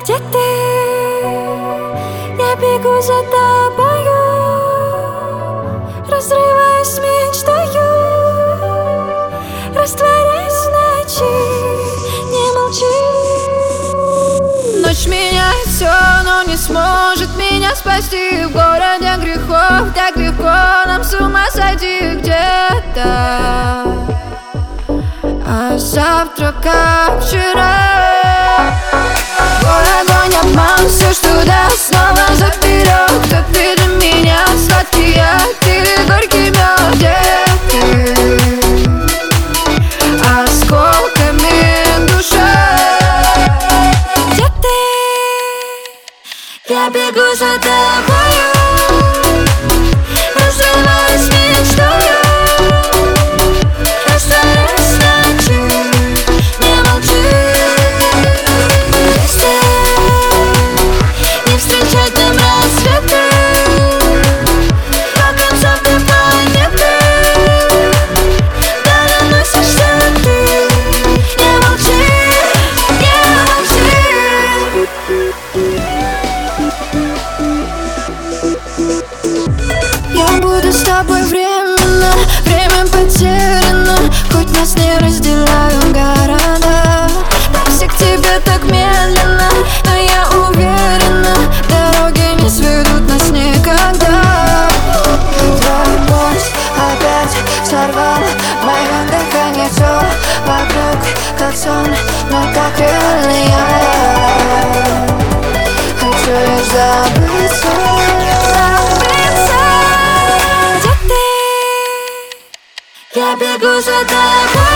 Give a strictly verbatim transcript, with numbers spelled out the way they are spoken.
Где ты? Я бегу за тобою, разрываюсь с мечтою, растворяюсь в ночи. Не молчи. Ночь меняет все, но не сможет меня спасти. В городе грехов так легко нам с ума сойти где-то. А завтра как вчера. Твой огонь, обман, все, что даст, снова заперет. Как ты для меня сладкий яд или горький мед. Где ты? Осколками душа. Где ты? Я бегу за тобою, разрываюсь с мечтою, растворяюсь в ночи. Не молчи. Вместе не встречать нам рассветы, по концам ты планеты доносишься ты. Не молчи, не молчи. Я буду с тобой временно, время потеряно, хоть нас не разделяют города. Пусть к тебе так медленно, но я уверена, дороги не сведут нас никогда. Твой пульс опять сорвал мое дыхание, все вокруг как сон, но так реально я хочу лишь забыться. Где ты? Я бегу за тобой.